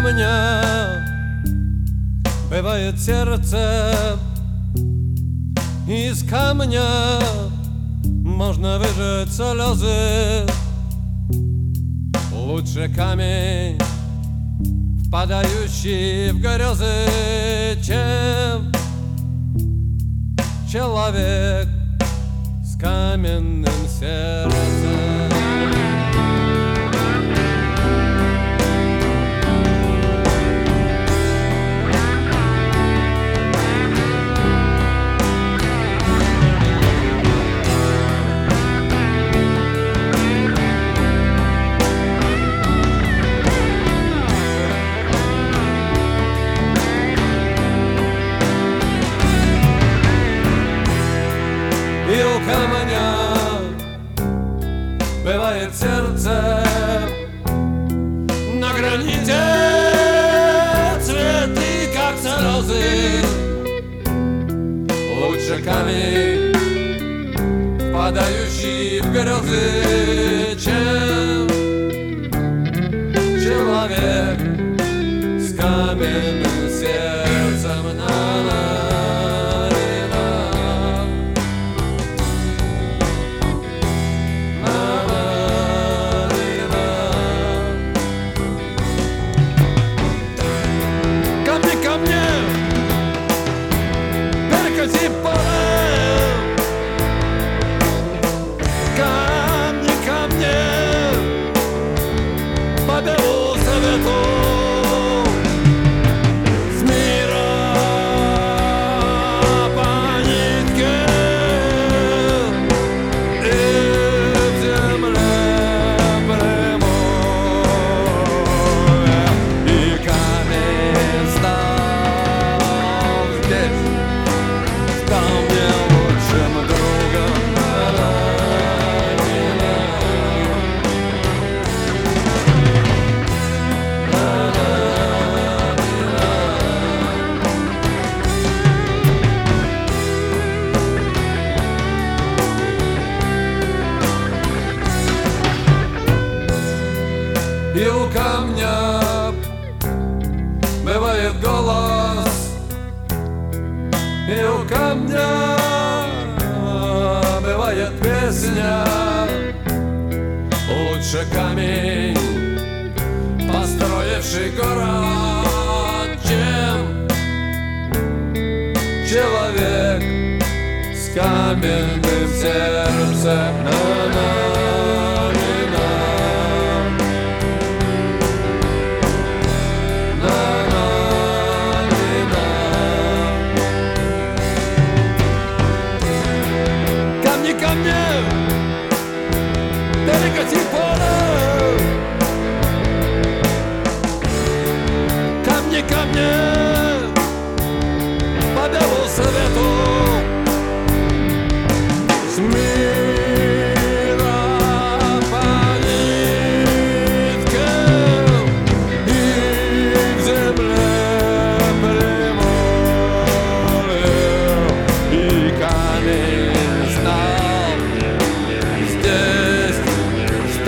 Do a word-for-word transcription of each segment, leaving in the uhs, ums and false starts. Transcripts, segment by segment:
камня бывает сердце, из камня можно выжать слезы. Лучше камень, впадающий в грезы, чем человек с каменным сердцем. И у камня бывает сердце, на граните цветы, как слезы. Лучше камень, впадающий в грезы, чем человек с каменным сердцем. Перекати поле, камни, камни, по белу свету, с мира по нитке, и в земле прямой, и камень стал здесь. Стал мне лучшим другом. И у камня бывает голос, и у камня бывает песня. Лучше камень, построивший город, чем человек с каменным сердцем. Камни, перекати поле, камни, камни, по белу свету, с мира по нитке, и в земле прямой, и камень стал здесь.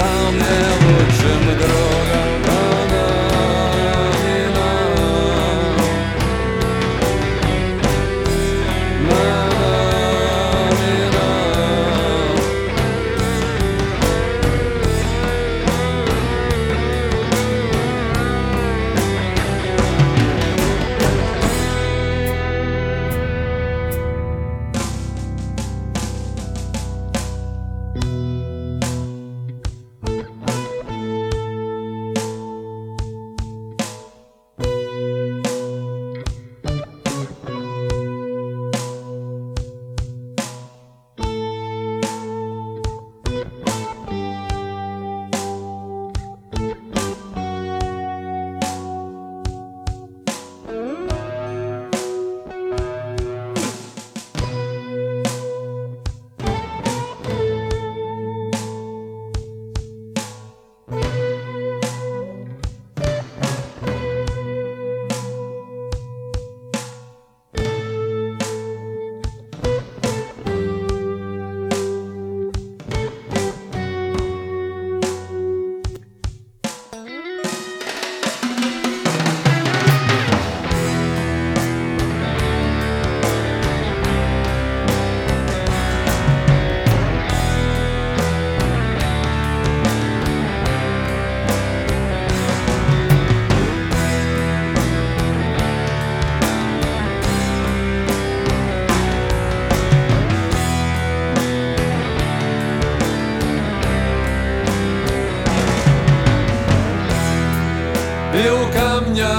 камня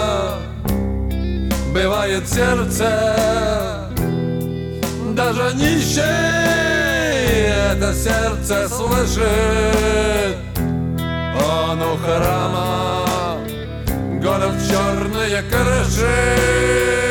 бывает сердце, даже нищий это сердце слышит. Он у храма, город черные крыши.